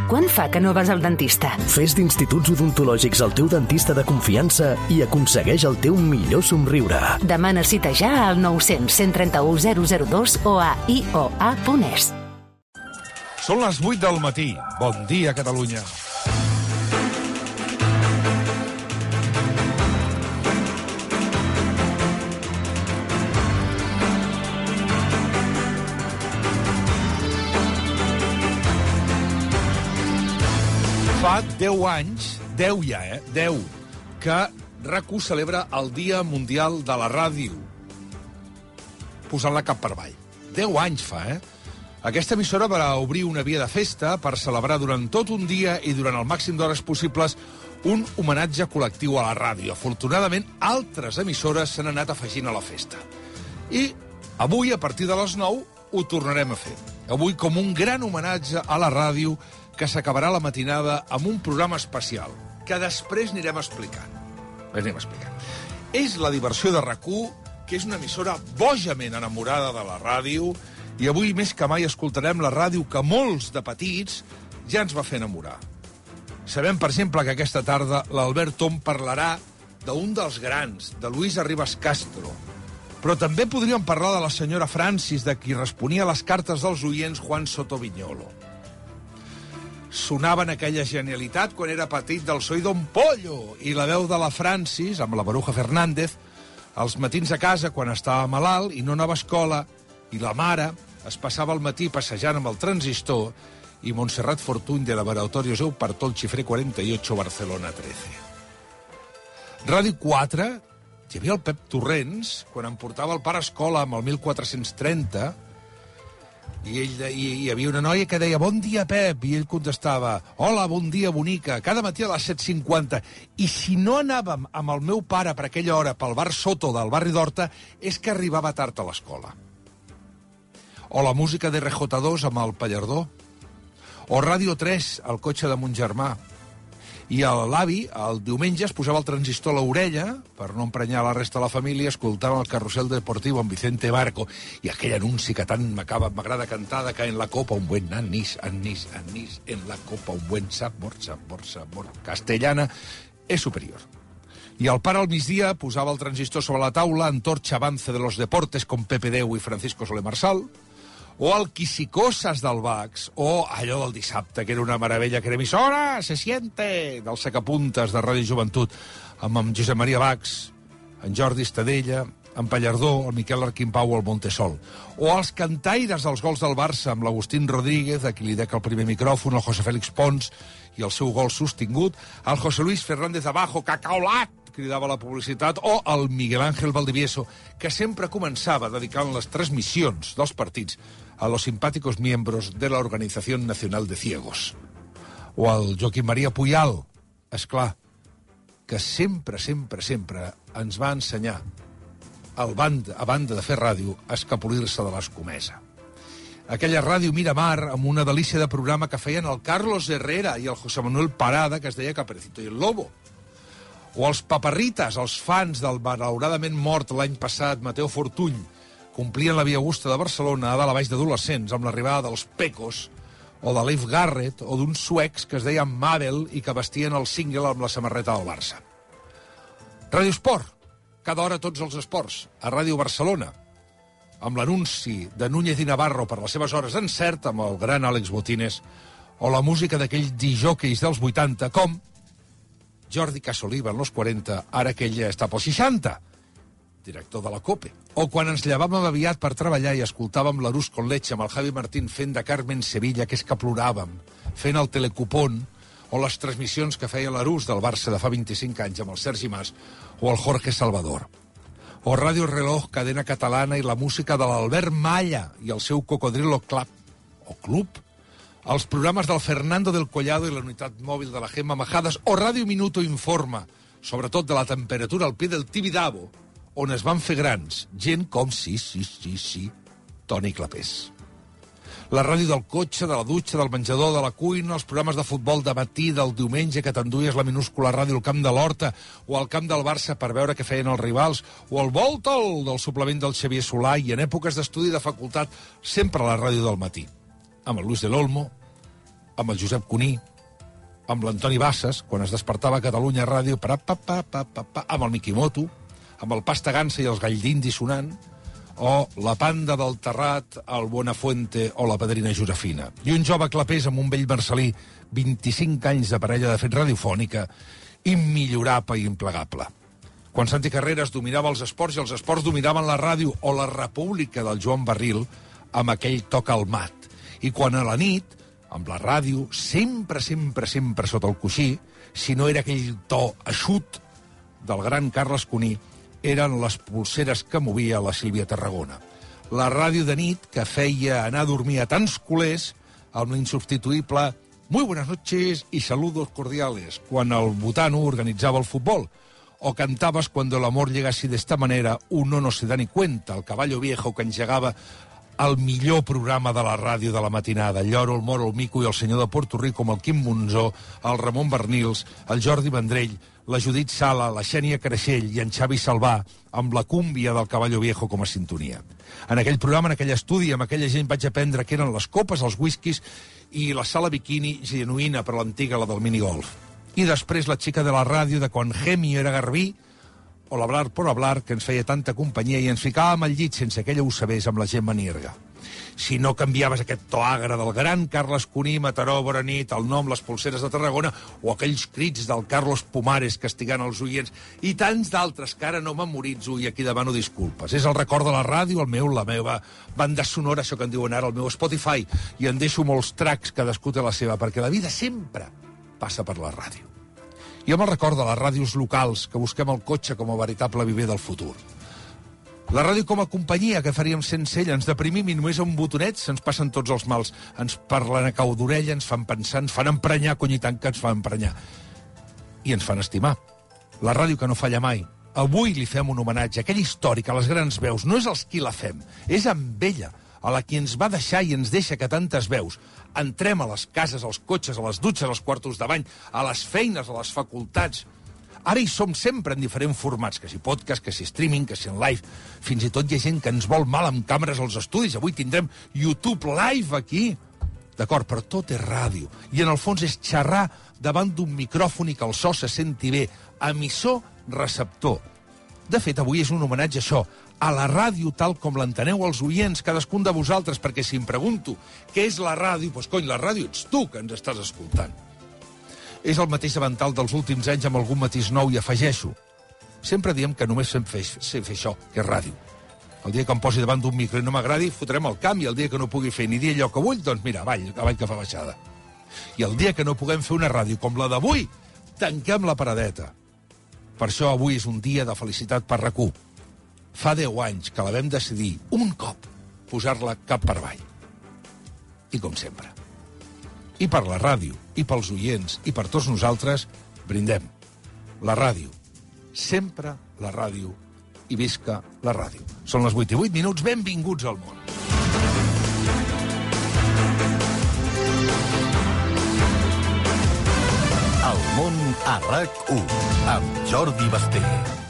Quant fa que no vas al dentista? Fes d'Instituts Odontològics el teu dentista de confiança i aconsegueix el teu millor somriure. Demana cita ja al 900 131 002 o a ioa.es. Són les 8 del matí. Bon dia, Catalunya. Fa 10 anys, 10 ja, 10, que RAC1 celebra el Dia Mundial de la Ràdio. Posant-la cap per avall. 10 anys fa, Aquesta emissora va obrir una via de festa per celebrar durant tot un dia i durant el màxim d'hores possibles un homenatge col·lectiu a la ràdio. Afortunadament, altres emissores s'han anat afegint a la festa. I avui, a partir de les 9, ho tornarem a fer. Avui com un gran homenatge a la ràdio que s'acabarà la matinada amb un programa especial, que després anirem explicant. És la diversió de RAC1, que és una emissora bojament enamorada de la ràdio, i avui més que mai escoltarem la ràdio que molts de petits ja ens va fer enamorar. Sabem, per exemple, que aquesta tarda l'Albert Tom parlarà d'un dels grans, de Luis Arribas Castro. Però també podríem parlar de la senyora Francis, de qui responia a les cartes dels oients Juan Soto Viñolo. Sonaven aquella genialitat quan era petit del Soy Don Pollo i la veu de la Francis, amb la Baruja Fernández, als matins a casa quan estava malalt i no anava a escola, i la mare es passava el matí passejant amb el transistor i Montserrat Fortuny de Laboratorio Seu Partol Xifré 48 Barcelona 13. Ràdio 4, hi havia el Pep Torrents, quan em portava el pare a escola amb el 1430, i hi havia una noia que deia «Bon dia, Pep», i ell contestava «Hola, bon dia, bonica», cada matí a les 7:50. I si no anàvem amb el meu pare per aquella hora pel bar Soto del barri d'Horta, és que arribava tard a l'escola. O la música de RJ2 amb el Pallardó. O Ràdio 3, al cotxe de mon germà. I l'avi, el diumenge, es posava el transistor a l'orella, per no emprenyar la resta de la família, escoltava el Carrusel Deportivo amb Vicente Barco, i aquell anunci que tant m'agrada cantar de que en la copa un buen anís, anís, anís, en la copa un buen sabor, sabor, sabor. Castellana és superior. I el pare al migdia posava el transistor sobre la taula, Antorcha Avance de los Deportes con Pepe Deu i Francisco Soler Marsal, o el Quisicoses del Bax, o allò del dissabte, que era una meravella, que era emissora, se siente, del Sacapuntes de Ràdio Joventut, amb en Josep Maria Bax, en Jordi Estadella, en Pallardó, el Miquel Arquimpau o el Montesol. O els cantaires dels gols del Barça, amb l'Agustín Rodríguez, a qui li dec el primer micròfon, el José Félix Pons, i el seu gol sostingut, el José Luis Fernández Abajo, cacaolat, cridava la publicitat, o el Miguel Ángel Valdivieso, que sempre començava dedicant les transmissions dels partits a los simpáticos miembros de la Organización Nacional de Ciegos. O el Joaquim Maria Puyal, esclar, que sempre ens va ensenyar, a banda de fer ràdio, a escapolir-se de l'escomesa. Aquella ràdio Miramar, amb una delícia de programa que feien el Carlos Herrera i el José Manuel Parada, que es deia Caperucito y el Lobo. O els Paparritas, els fans del malauradament mort l'any passat Mateo Fortuny, complien la Via Augusta de Barcelona a dalt a baix d'adolescents amb l'arribada dels Pecos, o de Leif Garrett, o d'uns suecs que es deien Mabel i que vestien el single amb la samarreta del Barça. Ràdio Esport, cada hora tots els esports, a Ràdio Barcelona, amb l'anunci de Núñez i Navarro per les seves hores d'encert amb el gran Àlex Botines, o la música d'aquells disjòqueis dels 80, com Jordi Casoliva en los 40, ara que ell ja està pels 60, director de la COPE. O quan ens llevàvem aviat per treballar i escoltàvem l'Arús con leche amb el Javi Martín fent de Carmen Sevilla, que és que ploràvem, fent el telecupón, o les transmissions que feia l'Arús del Barça de fa 25 anys amb el Sergi Mas, o el Jorge Salvador. O Ràdio Reloj, cadena catalana, i la música de l'Albert Malla i el seu Cocodrilo Club, o Club, els programes del Fernando del Collado i la unitat mòbil de la Gemma Majadas, o Ràdio Minuto Informa, sobretot de la temperatura al pie del Tibidabo, on es van fer grans, gent com, sí, Toni Clapés. La ràdio del cotxe, de la dutxa, del menjador, de la cuina, els programes de futbol de matí, del diumenge, que t'enduies la minúscula ràdio al camp de l'Horta, o al camp del Barça per veure què feien els rivals, o el Voltol del suplement del Xavier Solà, i en èpoques d'estudi de facultat, sempre a la ràdio del matí, amb el Luis del Olmo, amb el Josep Cuní, amb l'Antoni Bassas, quan es despertava a Catalunya Ràdio, amb el Mikimoto, amb el Pasta Gansa i els Galldindi sonant, o la Panda del Terrat, el Buenafuente o la Padrina Josefina. I un jove clapés amb un vell marcelí, 25 anys de parella de fet radiofònica, immillorable i implegable. Quan Santi Carreras dominava els esports i els esports dominaven la ràdio, o la República del Joan Barril amb aquell toc al mat. I quan a la nit, amb la ràdio, sempre sota el coixí, si no era aquell to eixut del gran Carles Cuní, eren les polseres que movia la Sílvia Tarragona. La ràdio de nit que feia anar a dormir a tants culers amb l'insubstituïble «Muy buenas noches y saludos cordiales» quan el Butano organitzava el futbol, o cantabas cuando el amor llega así de esta manera, uno no se da ni cuenta, el caballo viejo que engegava el millor programa de la ràdio de la matinada, el Lloro, el Moro, el Mico i el senyor de Puerto Rico, com el Quim Monzó, el Ramon Bernils, el Jordi Vendrell, la Judit Sala, la Xènia Creixell i en Xavi Salvà, amb la cúmbia del caballo viejo com a sintonia. En aquell programa, en aquell estudi, amb aquella gent vaig aprendre que eren les copes, els whiskies i la sala bikini genuïna per l'antiga, la del minigolf. I després la xica de la ràdio de quan Gemio era Garbí, o l'Hablar por Hablar, que ens feia tanta companyia i ens ficàvem al llit sense que ella ho sabés amb la Gemma Nierga. Si no canviaves aquest to agre del gran Carles Cuní, Mataró, bona nit, el nom, les polseres de Tarragona, o aquells crits del Carlos Pumares castigant els oients, i tants d'altres que ara no memoritzo i aquí demano disculpes. És el record de la ràdio, el meu, la meva banda sonora, això que en diuen ara, el meu Spotify, i en deixo molts tracks, cadascú té la seva, perquè la vida sempre passa per la ràdio. Jo me'l recordo de les ràdios locals, que busquem el cotxe com a veritable viver del futur. La ràdio com a companyia, que faríem sense ella, ens deprimim i només amb botonets ens passen tots els mals. Ens parlen a cau d'orella, ens fan pensar, ens fan emprenyar, cony i tant que ens fan emprenyar. I ens fan estimar. La ràdio que no falla mai. Avui li fem un homenatge a aquell històric, a les grans veus. No és els qui la fem, és amb ella, a la qui ens va deixar i ens deixa que tantes veus. Entrem a les cases, als cotxes, a les dutxes, als quartos de bany, a les feines, a les facultats. Ara hi som sempre en diferents formats, que si podcast, que si streaming, que si en live. Fins i tot hi ha gent que ens vol mal amb càmeres als estudis. Avui tindrem YouTube Live aquí. D'acord, però tot és ràdio. I en el fons és xerrar davant d'un micròfon i que el so se senti bé. Emissor, receptor. De fet, avui és un homenatge a això, a la ràdio tal com l'enteneu els oients, cadascun de vosaltres, perquè si em pregunto què és la ràdio, doncs cony, la ràdio ets tu que ens estàs escoltant. És el mateix avental dels últims anys amb algun matís nou i afegeixo. Sempre diem que només sé fer això, que és ràdio. El dia que em posi davant d'un micro i no m'agradi, fotrem el camp, i el dia que no pugui fer ni dir allò que vull, doncs mira, avall que fa baixada. I el dia que no puguem fer una ràdio com la d'avui, tanquem la paradeta. Per això avui és un dia de felicitat per RAC1. Fa 10 anys que la vam decidir, un cop, posar-la cap per avall. I com sempre. I per la ràdio, i pels oients, i per tots nosaltres, brindem. La ràdio. Sempre la ràdio. I visca la ràdio. Són les 8:08, benvinguts al món. El món a RAC1, amb Jordi Basté.